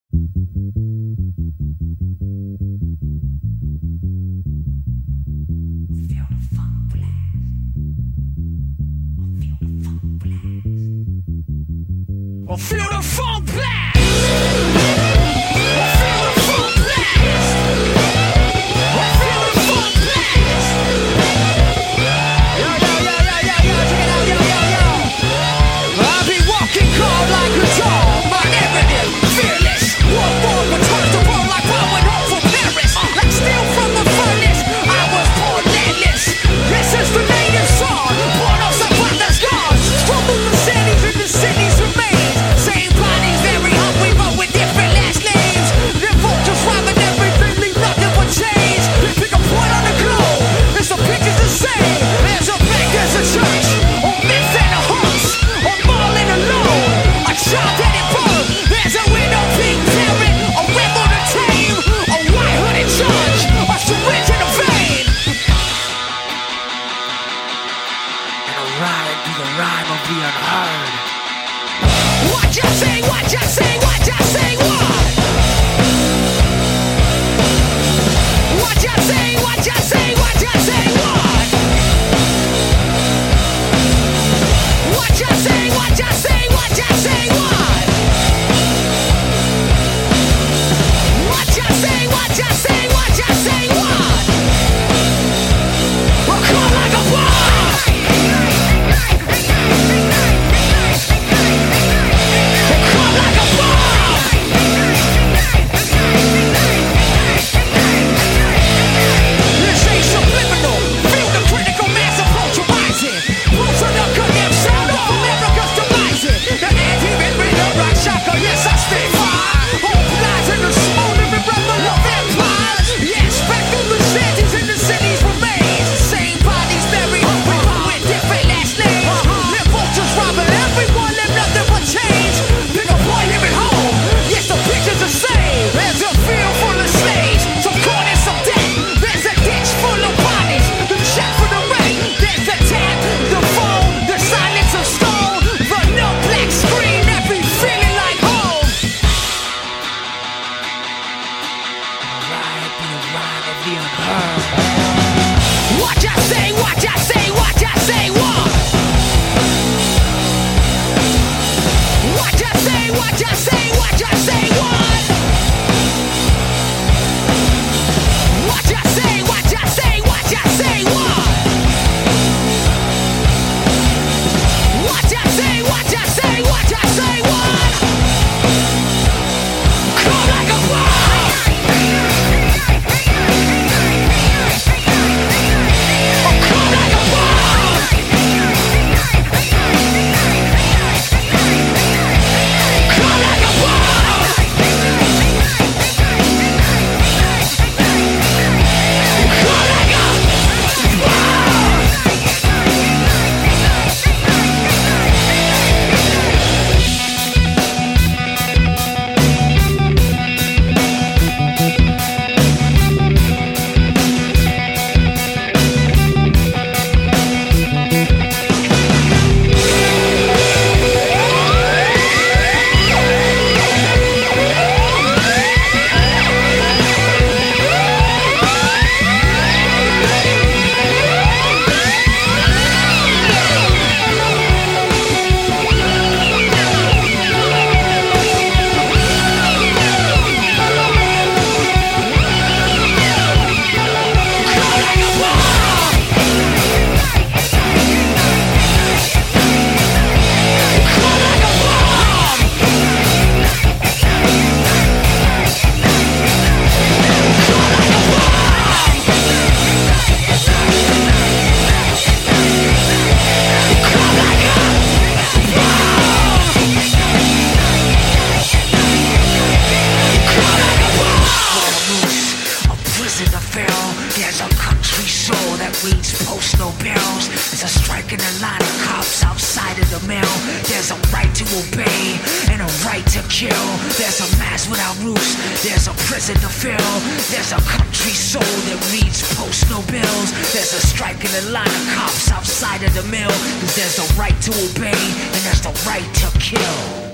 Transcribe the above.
Feel the funk blast. Feel the funk blast. Feel the funk blast. Yo, yo, yo, yo, yo, yo, check it out, yo, yo, yo. I be walking cold like a dog, my evidence fearless. War returns to world like power home from Paris. Like steel from the furnace, I was born landless. This is the native song, born of some father's gods. Struggle the cities and the cities remain. Same bodies, very hungry, but with different last names. The vultures robbing everything, leave nothing but change. They pick a point on the globe, it's the pictures the same. There's a bank, there's a church, or myth and a hearse, or mall and a loan, a child-headed bird. There's a widow, pink parrot, a rebel to tame, a white-hooded judge, a syringe in a vein. And a ride be the rhyme of the unheard. What you say, what you say, what you say, what? What you say, what you say, what you say, what? What you say, what you say, what you say, what? What you say, what you say, what you say, what? We'll come like a bomb. Come like a bomb! This ain't subliminal. Feel the critical mass approach rising. Roots of the condemned sound of America's demising. The anti-man with a rock shocker, yes I stay fire. Hope lies in the small living rebel of empires. Yes, back through the shanties and the cities remain. Same bodies very hungry, but with different last names. The vultures robbing everyone, and nothing but change. Pick a boy living home. Yes, the picture's the same. There's a field full of slaves, some corn and some debt. There's a ditch full of bodies, the check for the rent. There's the tap, the phone, the silence of stone, the no black screen, every feeling like home. Ride be the rhyme of the unheard. What you say, what you say, what you say, what? What you say, what you say, what you say, what? What you say, what you say, what you say, what? What you say, what you say, what you say, what? Come like a bomb! Come like a bomb! Come like a bomb! Come like a there's a country soul that reads postal barrels. There's a strike in the line of cops outside of the mail. There's a right to obey and a right to kill. There's a mass without roofs. There's a prison to fill. There's a country soul that reads postal bills. There's a strike in the line of cops outside of the mill. 'Cause there's a right to obey and there's the right to kill.